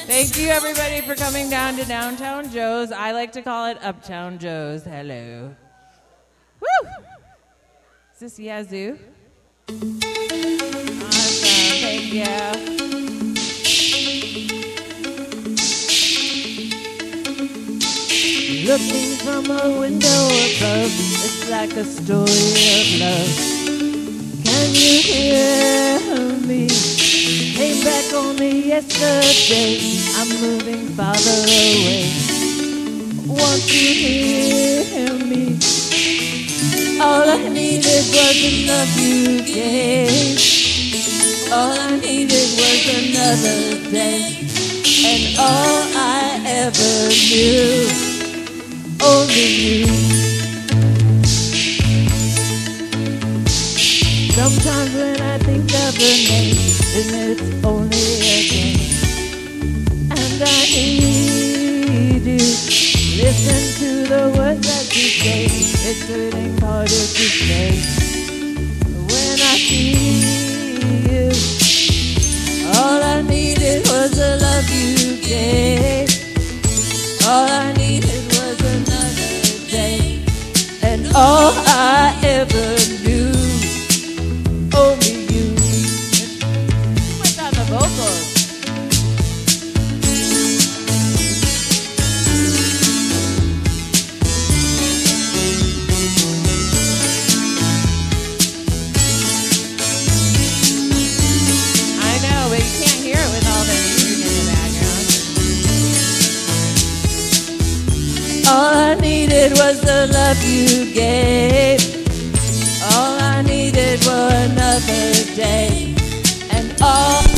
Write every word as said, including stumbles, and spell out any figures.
Thank you, everybody, for coming down to Downtown Joe's. I like to call it Uptown Joe's. Hello. Woo! Is this Yazoo? Awesome. Thank you. Looking from a window above, it's like a story of love. Can you hear me? Came back only yesterday. I'm moving farther away. Won't you hear me? All I needed was the love you gave. All I needed was another day. And all I ever knew, only you. Sometimes when I think of her name, then it's only a game. And I need you. Listen to the words that you say. It's hurting harder to say. When I see you, all I needed was the love you gave. All I needed was another day. And all I ever knew, only you. Too much on the vocals. I know, but you can't hear it with all the music in the background. All I needed was the love you gave. All I needed was another day. And all